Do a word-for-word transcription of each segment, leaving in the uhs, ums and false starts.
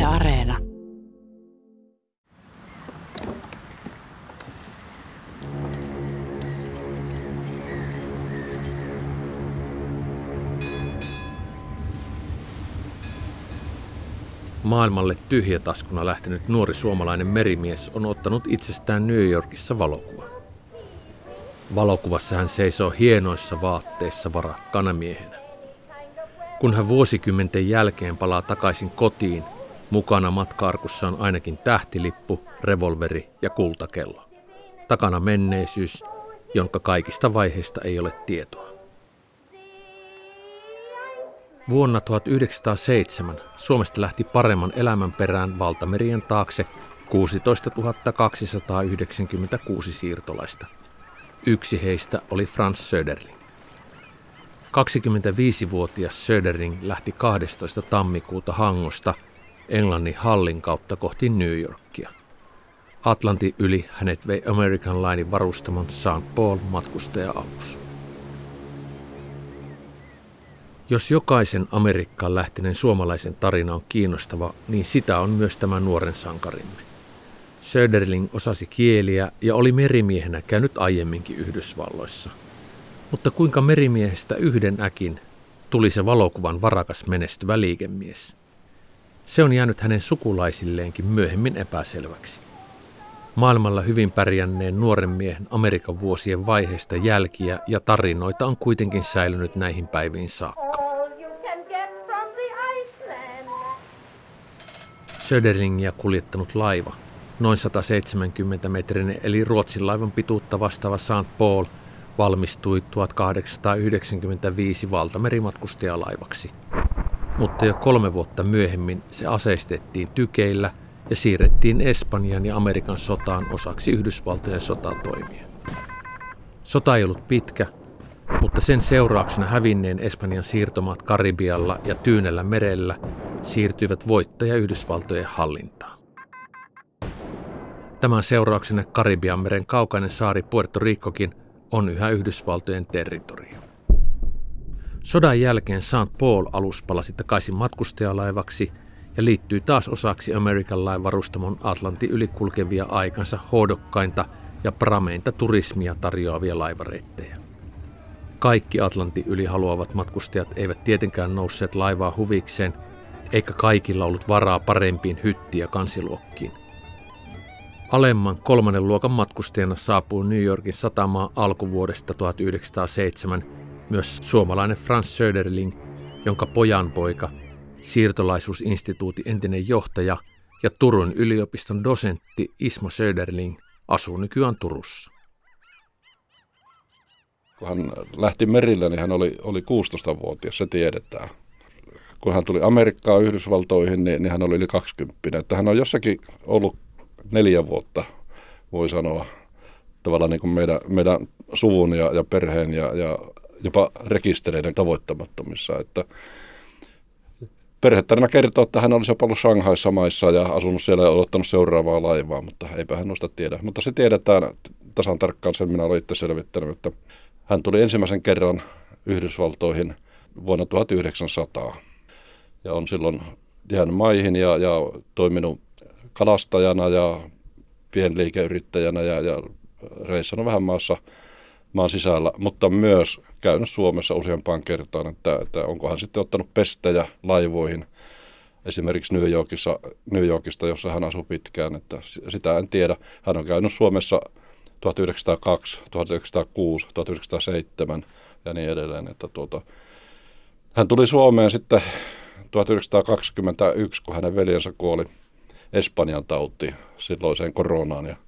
Areena. Maailmalle tyhjätaskuna lähtenyt nuori suomalainen merimies on ottanut itsestään New Yorkissa valokuvan. Valokuvassa hän seisoo hienoissa vaatteissa varakkana miehenä. Kun hän vuosikymmenten jälkeen palaa takaisin kotiin, mukana matka-arkussa on ainakin tähtilippu, revolveri ja kultakello. Takana menneisyys, jonka kaikista vaiheista ei ole tietoa. Vuonna tuhatyhdeksänsataaseitsemän Suomesta lähti paremman elämän perään valtamerien taakse kuusitoistatuhatta kaksisataayhdeksänkymmentäkuusi siirtolaista. Yksi heistä oli Franz Söderling. kaksikymmentäviisivuotias Söderling lähti kahdestoista tammikuuta Hangosta Englannin Hallin kautta kohti New Yorkia. Atlantin yli hänet vei American Linein varustamon Saint Paul matkustaja-alus. Jos jokaisen Amerikkaan lähteneen suomalaisen tarina on kiinnostava, niin sitä on myös tämä nuoren sankarimme. Söderling osasi kieliä ja oli merimiehenä käynyt aiemminkin Yhdysvalloissa. Mutta kuinka merimiehestä yhden äkin tuli se valokuvan varakas menestyvä liikemies? Se on jäänyt hänen sukulaisilleenkin myöhemmin epäselväksi. Maailmalla hyvin pärjänneen nuoren miehen Amerikan vuosien vaiheista jälkiä ja tarinoita on kuitenkin säilynyt näihin päiviin saakka. Söderlingia kuljettanut laiva, noin sataseitsemänkymmentä-metrinen eli Ruotsin laivan pituutta vastaava Saint Paul, valmistui tuhatkahdeksansataayhdeksänkymmentäviisi valtamerimatkustajalaivaksi. Mutta jo kolme vuotta myöhemmin se aseistettiin tykeillä ja siirrettiin Espanjan ja Amerikan sotaan osaksi Yhdysvaltojen sotatoimia. Sota ei ollut pitkä, mutta sen seurauksena hävinneen Espanjan siirtomaat Karibialla ja Tyynellä merellä siirtyivät voittaja Yhdysvaltojen hallintaan. Tämän seurauksena Karibianmeren kaukainen saari Puerto Ricokin on yhä Yhdysvaltojen territorio. Sodan jälkeen Saint Paul-alus palasi takaisin matkustajalaivaksi ja liittyi taas osaksi American Line varustamon Atlantin yli kulkevia aikansa hohdokkainta ja prameinta turismia tarjoavia laivareittejä. Kaikki Atlantin yli haluavat matkustajat eivät tietenkään nousseet laivaa huvikseen, eikä kaikilla ollut varaa parempiin hytti- ja kansiluokkiin. Alemman kolmannen luokan matkustajana saapuu New Yorkin satamaan alkuvuodesta tuhatyhdeksänsataaseitsemän myös suomalainen Franz Söderling, jonka pojanpoika, siirtolaisuusinstituutin entinen johtaja ja Turun yliopiston dosentti Ismo Söderling asuu nykyään Turussa. Kun hän lähti merille, niin hän oli, oli kuusitoistavuotias, se tiedetään. Kun hän tuli Amerikkaan Yhdysvaltoihin, niin, niin hän oli yli kaksikymmentä. Että hän on jossakin ollut neljä vuotta, voi sanoa, tavallaan niin kuin meidän, meidän suvun ja, ja perheen ja, ja jopa rekistereiden tavoittamattomissa. Että perhetarina kertoo, että hän olisi jopa ollut Shanghaissa maissa ja asunut siellä ja odottanut seuraavaa laivaa, mutta eipä hän noista tiedä. Mutta se tiedetään tasan tarkkaan, sen minä olen itse selvittänyt, että hän tuli ensimmäisen kerran Yhdysvaltoihin vuonna tuhatyhdeksänsataa ja on silloin jäänyt maihin ja, ja toiminut kalastajana ja pienliikeyrittäjänä ja, ja reissannut vähän maassa maan sisällä, mutta myös käynyt Suomessa useampaan kertaan, että, että onko hän sitten ottanut pestejä laivoihin, esimerkiksi New Yorkissa, New Yorkista, jossa hän asui pitkään, että sitä en tiedä. Hän on käynyt Suomessa tuhatyhdeksänsataakaksi, tuhatyhdeksänsataakuusi, tuhatyhdeksänsataaseitsemän ja niin edelleen. Että tuota, hän tuli Suomeen sitten tuhatyhdeksänsataakaksikymmentäyksi, kun hänen veljensä kuoli Espanjan tautiin, silloiseen koronaan. Ja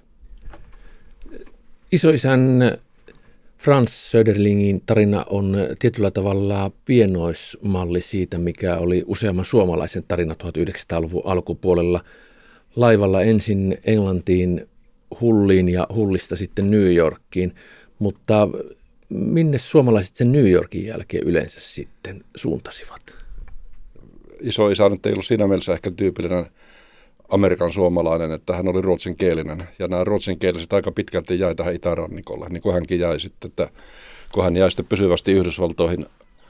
Isoisän Franz Söderlingin tarina on tietyllä tavalla pienoismalli siitä, mikä oli useamman suomalaisen tarina tuhatyhdeksänsataaluvun alkupuolella. Laivalla ensin Englantiin, Hulliin ja Hullista sitten New Yorkiin, mutta minne suomalaiset sen New Yorkin jälkeen yleensä sitten suuntasivat? Isoisä nyt ei ollut siinä mielessä ehkä tyypillinen Amerikan suomalainen, että hän oli ruotsinkielinen. Ja nämä ruotsinkieliset aika pitkälti jäi tähän itärannikolle, niin kuin hänkin jäi sitten, että kun hän jäi sitten pysyvästi Yhdysvaltoihin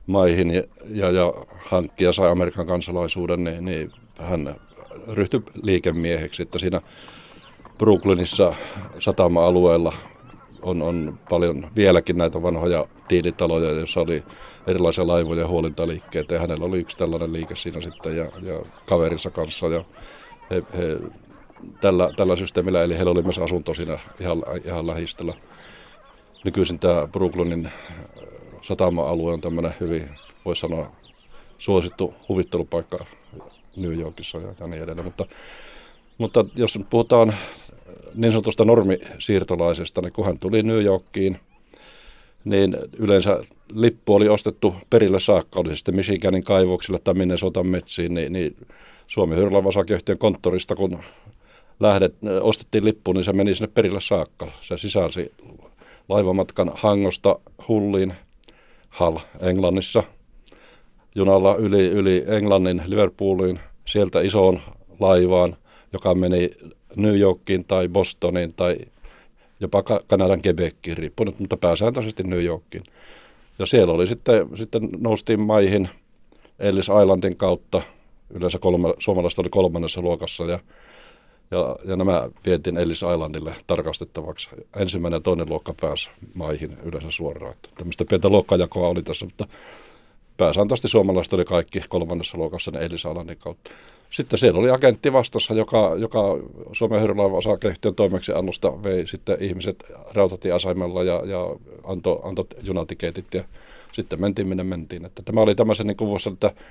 maihin ja, ja, ja hankki ja sai Amerikan kansalaisuuden, niin, niin hän ryhtyi liikemieheksi. Että siinä Brooklynissa satama-alueella on, on paljon vieläkin näitä vanhoja tiilitaloja, joissa oli erilaisia laivoja ja huolintaliikkeitä. Ja hänellä oli yksi tällainen liike siinä sitten ja, ja kaverinsa kanssa. Ja he, he, tällä, tällä systeemillä, eli heillä oli myös asunto siinä ihan, ihan lähistöllä. Nykyisin tämä Brooklynin satama-alue on tämmöinen hyvin, voisi sanoa, suosittu huvittelupaikka New Yorkissa ja niin edelleen. Mutta, mutta jos nyt puhutaan niin sanotusta normisiirtolaisesta, niin kun hän tuli New Yorkiin, niin yleensä lippu oli ostettu perille saakka, oli sitten Michiganin kaivoksille tai Minnesotan metsiin, niin, niin Suomen Hyrylaiva-osakeyhtiön konttorista, kun lähdet, ostettiin lippu, niin se meni sinne perille saakka. Se sisälsi laivamatkan Hangosta Hulliin, Hull, Englannissa, junalla yli, yli Englannin Liverpooliin, sieltä isoon laivaan, joka meni New Yorkiin tai Bostoniin tai jopa Kanadan Quebeciin riippunut, mutta pääsääntöisesti New Yorkiin. Ja siellä oli sitten, sitten noustiin maihin Ellis Islandin kautta, yleensä kolme, suomalaiset oli kolmannessa luokassa ja, ja, ja nämä vietiin Ellis Islandille tarkastettavaksi. Ensimmäinen ja toinen luokka pääsi maihin yleensä suoraan. Että tämmöistä pientä luokkajakoa oli tässä, mutta pääsääntöisesti suomalaiset oli kaikki kolmannessa luokassa ne Ellis Islandin kautta. Sitten siellä oli agentti vastassa, joka, joka Suomen Hyrylaiva-osakeyhtiön toimeksiannosta vei sitten ihmiset rautatieasemalla ja, ja antoi anto junatikeetit ja sitten mentiin minne mentiin. Että tämä oli tämmöisen niin kuin voisi sanoa,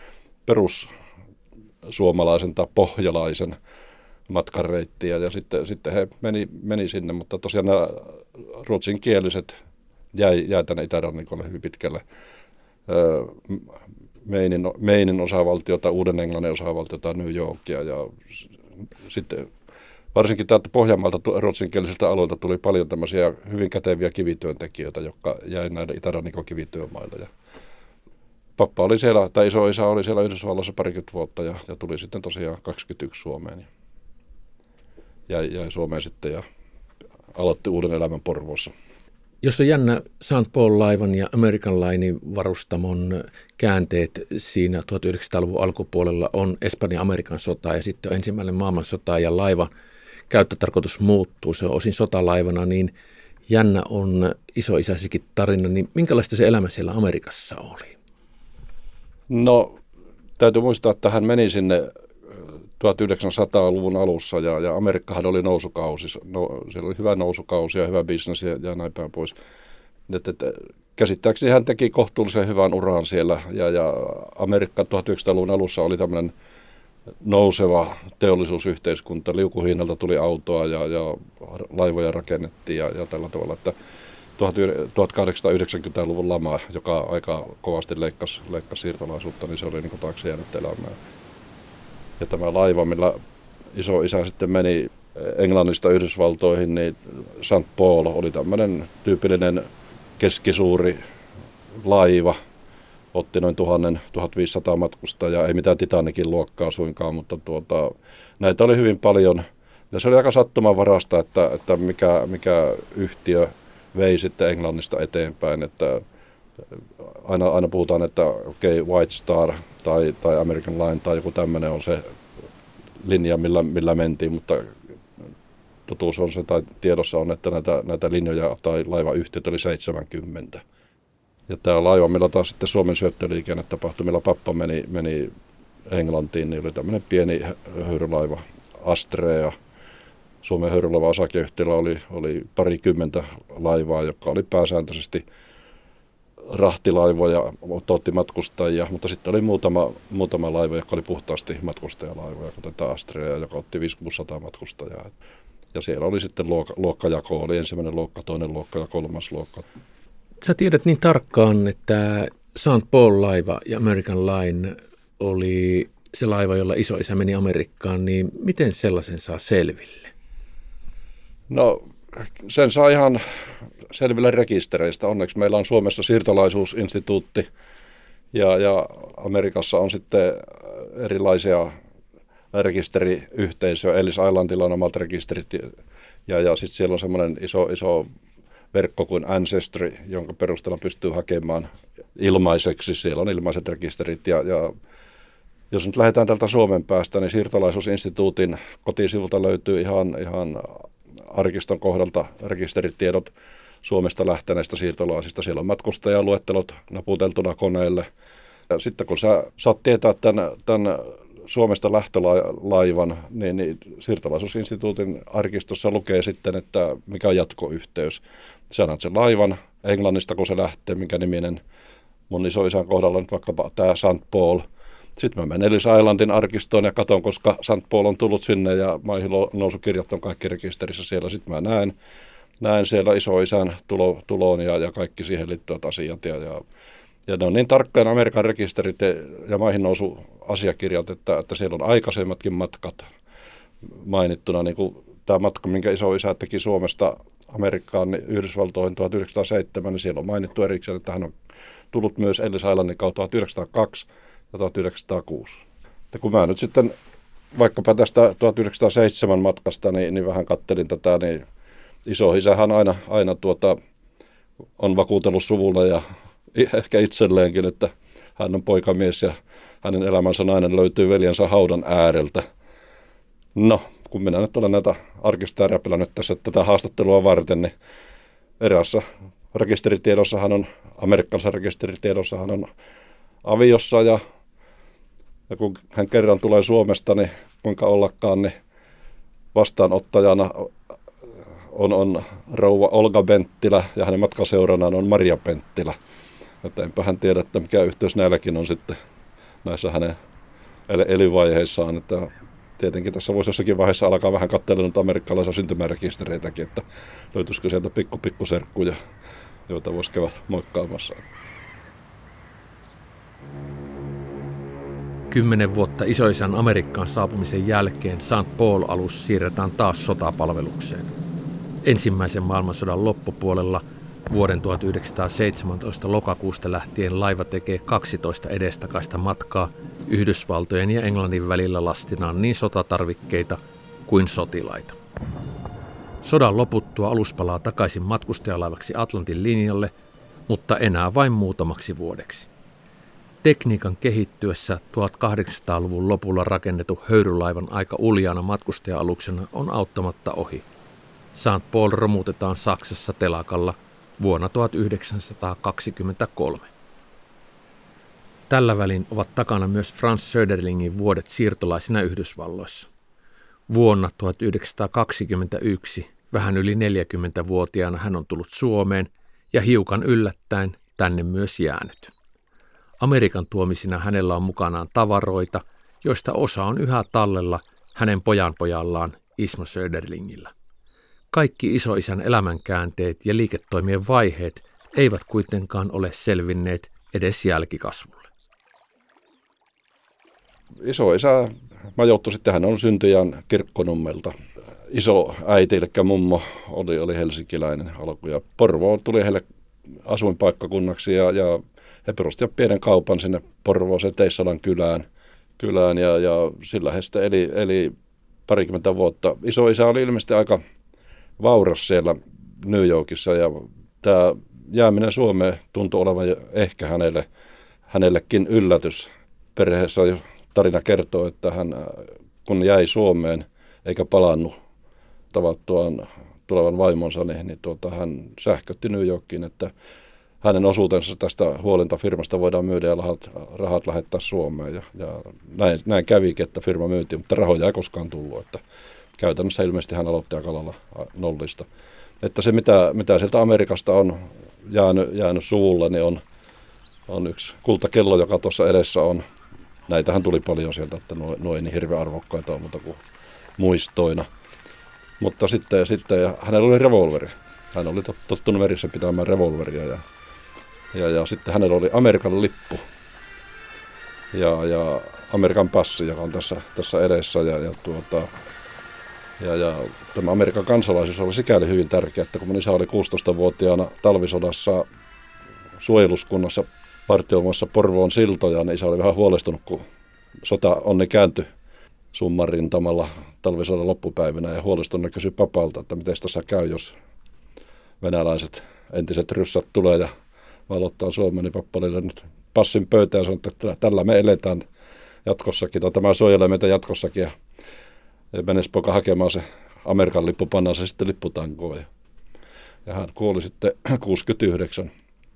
perussuomalaisen tai pohjalaisen matkareittiä ja sitten, sitten he meni, meni sinne, mutta tosiaan nämä ruotsinkieliset jäi, jäi tänne itärannikolle hyvin pitkälle. Öö, Meinin, Meinin osavaltiota, Uuden-Englannin osavaltiota, New Yorkia ja sitten varsinkin täältä Pohjanmaalta ruotsinkielisiltä aloilta tuli paljon tämmöisiä hyvin käteviä kivityöntekijöitä, jotka jäi näille itärannikon kivityömaille. Ja pappa oli siellä, tai isoisä oli siellä Yhdysvalloissa parikymmentä vuotta ja, ja tuli sitten tosiaan kaksikymmentäyksi Suomeen. Jäi, jäi Suomeen sitten ja aloitti uuden elämän Porvoossa. Jos on jännä Saint Paul-laivan ja American Linein varustamon käänteet siinä tuhatyhdeksänsataaluvun alkupuolella on Espanja-Amerikan sota ja sitten on ensimmäinen maailmansota ja laiva käyttötarkoitus muuttuu. Se on osin sotalaivana, niin jännä on isoisäsikin tarina. Niin minkälaista se elämä siellä Amerikassa oli? No täytyy muistaa, että hän meni sinne tuhatyhdeksänsataaluvun alussa ja, ja Amerikkahan oli nousukausi, no, siellä oli hyvä nousukausi ja hyvä bisnes ja, ja näin päin pois. Et, et, käsittääkseni hän teki kohtuullisen hyvän uran siellä ja, ja Amerikka tuhatyhdeksänsataaluvun alussa oli tämmöinen nouseva teollisuusyhteiskunta. Liukuhinnalta tuli autoa ja, ja laivoja rakennettiin ja, ja tällä tavalla, että tuhatkahdeksansataayhdeksänkymmentäluvun lama, joka aika kovasti leikkasi, leikkasi siirtolaisuutta, niin se oli niin kuin taakse jäänyt elämään. Ja tämä laiva, millä iso isä sitten meni Englannista Yhdysvaltoihin, niin Saint Paul oli tämmöinen tyypillinen keskisuuri laiva. Otti noin tuhatviisisataa matkustajaa, ei mitään Titanikin luokkaa suinkaan, mutta tuota, näitä oli hyvin paljon. Ja se oli aika sattumanvarasta, että, että mikä, mikä yhtiö vei sitten Englannista eteenpäin. Että aina, aina puhutaan, että okei, okay, White Star tai, tai American Line tai joku tämmöinen on se linja, millä, millä mentiin, mutta totuus on se, tai tiedossa on, että näitä, näitä linjoja tai laivayhtiöt oli seitsemänkymmentä. Ja tämä laiva, millä taas sitten Suomen syöttöliikenne tapahtui, millä pappa meni, meni Englantiin, niin oli tämmöinen pieni höyrylaiva Astrea. Suomen Hyrylaiva-osakeyhtiöllä oli, oli parikymmentä laivaa, jotka oli pääsääntöisesti rahtilaivoja, otti matkustajia, mutta sitten oli muutama, muutama laiva, joka oli puhtaasti matkustajalaivoja, kuten tämä Astrea, joka otti viisisataakuusikymmentä matkustajaa. Ja siellä oli sitten luokka, luokkajako, oli ensimmäinen luokka, toinen luokka ja kolmas luokka. Sä tiedät niin tarkkaan, että Saint Paul-laiva ja American Line oli se laiva, jolla isoisä meni Amerikkaan, niin miten sellaisen saa selville? No sen saa ihan selville rekistereistä. Onneksi meillä on Suomessa siirtolaisuusinstituutti ja, ja Amerikassa on sitten erilaisia rekisteriyhteisöjä. Ellis Islandilla on omat rekisterit ja, ja sitten siellä on semmoinen iso, iso verkko kuin Ancestry, jonka perusteella pystyy hakemaan ilmaiseksi. Siellä on ilmaiset rekisterit ja, ja jos nyt lähdetään tältä Suomen päästä, niin Siirtolaisuusinstituutin kotisivulta löytyy ihan, ihan arkiston kohdalta rekisteritiedot Suomesta lähteneistä siirtolaisista. Siellä on matkustajaluettelot naputeltuna koneelle. Ja sitten kun sä saat tietää tämän, tämän Suomesta lähtölaivan, niin, niin Siirtolaisuusinstituutin arkistossa lukee sitten, että mikä on jatkoyhteys. Sä näet sen laivan Englannista, kun se lähtee, minkä niminen mun isoisän kohdalla nyt vaikkapa tämä Saint Paul. Sitten mä menen Ellis Islandin arkistoon ja katson, koska Saint Paul on tullut sinne ja maihin nousukirjat on kaikki rekisterissä siellä. Sitten mä näen, näen siellä isoisän tulo, tuloon ja, ja kaikki siihen liittyvät asiat. Ja, ja, ja ne on niin tarkkaan Amerikan rekisterit ja maihin nousu asiakirjat, että, että siellä on aikaisemmatkin matkat mainittuna. Niin kuin tämä matka, minkä isoisä teki Suomesta Amerikkaan, niin Yhdysvaltoihin tuhatyhdeksänsataaseitsemän, niin siellä on mainittu erikseen, että hän on tullut myös Ellis Islandin kautta tuhatyhdeksänsataakaksi ja tuhatyhdeksänsataakuusi. Että kun mä nyt sitten vaikkapa tästä tuhatyhdeksänsataaseitsemän matkasta, niin, niin vähän kattelin tätä, niin isoisähän aina, aina tuota, on vakuutellut suvulle ja ehkä itselleenkin, että hän on poikamies ja hänen elämänsä nainen löytyy veljensä haudan ääreltä. No, kun minä nyt olen näitä arkistoja räpilännyt tässä tätä haastattelua varten, niin eräässä rekisteritiedossa hän on, amerikkalaisessa rekisteritiedossa hän on aviossa ja, ja kun hän kerran tulee Suomesta, niin kuinka ollakaan, niin vastaanottajana on, on rouva Olga Penttilä ja hänen matkaseuranaan on Maria Penttilä. Että enpä hän tiedä, että mikä yhteys näilläkin on sitten näissä hänen elinvaiheissaan. Että tietenkin tässä voisi jossakin vaiheessa alkaa vähän katsella amerikkalaisia syntymärekistereitäkin, että löytyisikö sieltä pikku pikkuserkkuja, joita voisi käydä moikkaamassa. Kymmenen vuotta isoisän Amerikkaan saapumisen jälkeen Saint Paul-alus siirretään taas sotapalvelukseen. Ensimmäisen maailmansodan loppupuolella vuoden tuhatyhdeksänsataaseitsemäntoista lokakuusta lähtien laiva tekee kaksitoista edestakaista matkaa Yhdysvaltojen ja Englannin välillä lastinaan niin sotatarvikkeita kuin sotilaita. Sodan loputtua alus palaa takaisin matkustajalaivaksi Atlantin linjalle, mutta enää vain muutamaksi vuodeksi. Tekniikan kehittyessä tuhatkahdeksansataaluvun lopulla rakennettu höyrylaivan aika uljaana matkustaja-aluksena on auttamatta ohi. Saint Paul romutetaan Saksassa telakalla vuonna tuhatyhdeksänsataakaksikymmentäkolme. Tällä välin ovat takana myös Franz Söderlingin vuodet siirtolaisina Yhdysvalloissa. Vuonna tuhatyhdeksänsataakaksikymmentäyksi, vähän yli neljäkymmentävuotiaana hän on tullut Suomeen ja hiukan yllättäen tänne myös jäänyt. Amerikan tuomisina hänellä on mukanaan tavaroita, joista osa on yhä tallella hänen pojanpojallaan Ismo Söderlingillä. Kaikki isoisän elämänkäänteet ja liiketoimien vaiheet eivät kuitenkaan ole selvinneet edes jälkikasvulle. Isoisä majoittui sitten, hän on syntyjän Kirkkonummelta. Iso äiti, eli mummo, oli, oli helsinkiläinen alku ja Porvoo tuli heille asuinpaikkakunnaksi ja, ja he perustivat pienen kaupan sinne Porvooseen Teissalan kylään, kylään ja, ja sillä he sitten eli, eli parikymmentä vuotta. Isoisä oli ilmeisesti aika vauras siellä New Yorkissa ja tämä jääminen Suomeen tuntui olevan ehkä hänelle, hänellekin yllätys. Perheessä tarina kertoo, että hän kun jäi Suomeen eikä palannut tavattuaan tulevan vaimonsa, niin, niin tuota, hän sähkötti New Yorkiin, että hänen osuutensa tästä huolintafirmasta voidaan myydä ja rahat, rahat lähettää Suomeen. Ja, ja näin, näin kävikin, että firma myytiin, mutta rahoja ei koskaan tullut. Että käytännössä ilmeisesti hän aloitti aika lailla nollista. Että se, mitä, mitä sieltä Amerikasta on jäänyt, jäänyt suvulle, niin on, on yksi kultakello, joka tuossa edessä on. Näitähän tuli paljon sieltä, että nuo, nuo ei niin hirveän arvokkaita ole muuta kuin muistoina. Mutta sitten, sitten hänellä oli revolveri. Hän oli tottunut verissä pitämään revolveria ja, ja, ja sitten hänellä oli Amerikan lippu ja, ja Amerikan passi, joka on tässä, tässä edessä. Ja, ja, tuota, ja, ja tämä Amerikan kansalaisuus oli sikäli hyvin tärkeä, että kun mun isä oli kuusitoistavuotiaana talvisodassa suojeluskunnassa partioimassa Porvoon siltoja, niin isä oli vähän huolestunut, kun sota onni kääntyi summan rintamalla talvisodan loppupäivinä ja huolestunut kysyi papalta, että miten tässä käy, jos venäläiset entiset ryssät tulee ja valottaa Suomeen, niin pappa oli nyt passin pöytään ja sanoi, että tällä me eletään jatkossakin, tai tämä suojelee meitä jatkossakin. Ja, ja menes poika hakemaan se Amerikan lippu, pannaan se sitten lipputankoon. Ja, ja hän kuoli sitten kuusikymmentäyhdeksän,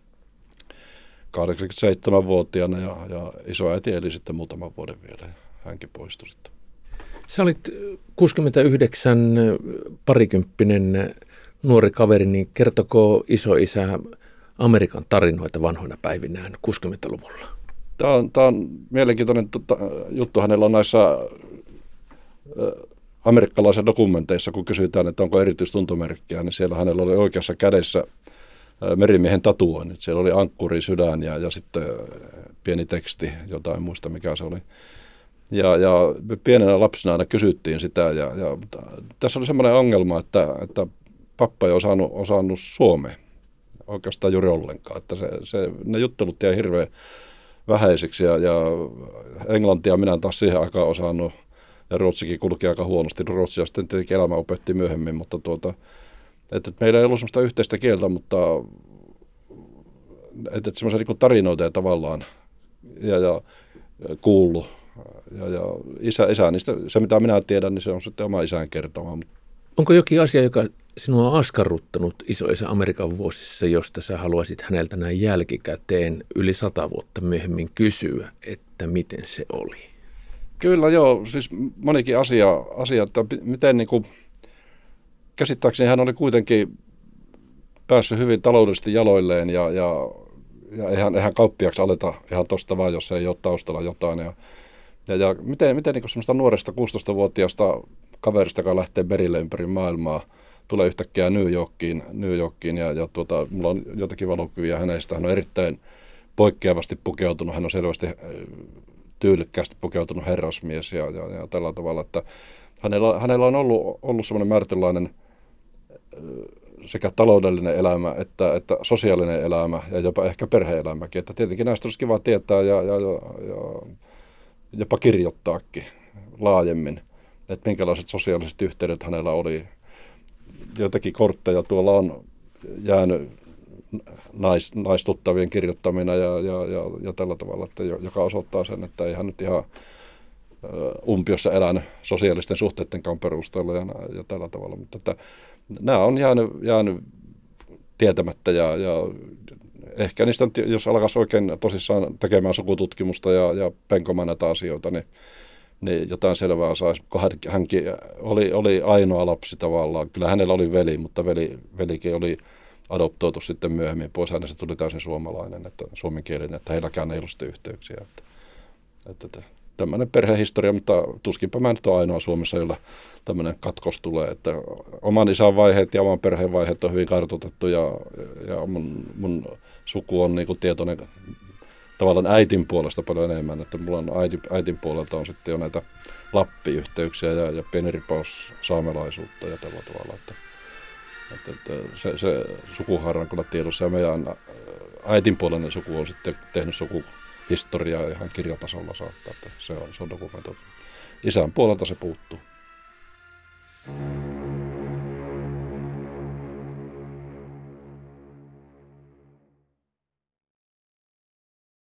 kahdeksankymmentäseitsemänvuotiaana ja, ja isoäiti eli sitten muutaman vuoden vielä. Hänkin poistui sitten. Sä olit kuusikymmentäyhdeksän parikymppinen nuori kaveri, niin kertoko isoisä Amerikan tarinoita vanhoina päivinään kuusikymmentäluvulla? Tämä on, tämä on mielenkiintoinen tota, juttu. Hänellä on näissä ä, amerikkalaisissa dokumenteissa, kun kysytään, että onko erityistuntomerkkiä, niin siellä hänellä oli oikeassa kädessä ä, merimiehen tatuoinnit. Siellä oli ankkuri, sydän ja, ja sitten ä, pieni teksti, jota en muista mikä se oli. Ja, ja pienenä lapsena aina kysyttiin sitä. Ja, ja, tässä oli semmoinen ongelma, että, että pappa ei osannut, osannut suomea oikeastaan juuri ollenkaan. Että se, se, ne juttelut jäi hirveän vähäisiksi ja, ja englantia minä taas siihen aikaan osannut ja ruotsikin kulki aika huonosti. Ruotsia sitten tietenkin elämä opetti myöhemmin, mutta tuota, että meillä ei ollut semmoista yhteistä kieltä, mutta että semmoisia niin kuin tarinoita ja tavallaan ja, ja kuullut. Ja, ja isä, isä, niistä, se mitä minä tiedän, niin se on sitten oma isän kertoma. Onko jokin asia, joka sinua on askarruttanut isoisä Amerikan vuosissa, josta sä haluaisit häneltä näin jälkikäteen yli sata vuotta myöhemmin kysyä, että miten se oli? Kyllä joo, siis monikin asia, asia että miten niin kuin, käsittääkseni hän oli kuitenkin päässyt hyvin taloudellisesti jaloilleen ja, ja, ja eihän, eihän kauppiaksi aleta ihan tosta vaan, jos ei ole taustalla jotain. Ja, ja, ja miten, miten niin kuin semmoista nuoresta kuusitoistavuotiaasta kaverista, joka lähtee merille ympäri maailmaa, tulee yhtäkkiä New Yorkiin, New Yorkiin ja, ja tuota, mulla on jotakin valokuvia hänestä. Hän on erittäin poikkeavasti pukeutunut, hän on selvästi tyylikkäästi pukeutunut herrasmies ja, ja, ja tällä tavalla, että hänellä, hänellä on ollut, ollut semmoinen määrätynlainen sekä taloudellinen elämä että, että sosiaalinen elämä ja jopa ehkä perhe-elämäkin. Että tietenkin näistä olisi kiva tietää ja, ja, ja, ja jopa kirjoittaakin laajemmin, että minkälaiset sosiaaliset yhteydet hänellä oli. Joitakin kortteja tuolla on jäänyt nais, naistuttavien kirjoittamina ja, ja, ja, ja tällä tavalla, että joka osoittaa sen, että ei hän nyt ihan umpiossa elänyt sosiaalisten suhteittenkaan perusteella ja, ja tällä tavalla. Mutta että nämä on jäänyt, jäänyt tietämättä ja, ja ehkä niistä, jos alkaisi oikein tosissaan tekemään sukututkimusta ja, ja penkomaan näitä asioita, niin niin jotain selvää saisi, kun hänkin oli, oli ainoa lapsi tavallaan. Kyllä hänellä oli veli, mutta veli, velikin oli adoptoitu sitten myöhemmin pois. Hänestä tuli täysin suomalainen, että suomenkielinen, että heilläkään ei ollut sitten yhteyksiä. Että, että, että, tämmöinen perhehistoria, mutta tuskinpä mä nyt ole ainoa Suomessa, jolla tämmöinen katkos tulee. Että oman isän vaiheet ja oman perheen vaiheet on hyvin kartoitettu ja, ja mun, mun suku on niin kuin tietoinen tavallaan äitin puolesta paljon enemmän, että mulla on äitin, äitin puolelta on sitten jo näitä Lappi-yhteyksiä ja, ja pieni ripaus saamelaisuutta ja tällä tavalla, että, että, että se, se sukuhaara on kyllä tiedossa ja meidän äitin puolinen suku on sitten tehnyt sukuhistoriaa ihan kirjatasolla saattaa, että se on, se on dokumentoitu. Isän puolelta se puuttuu.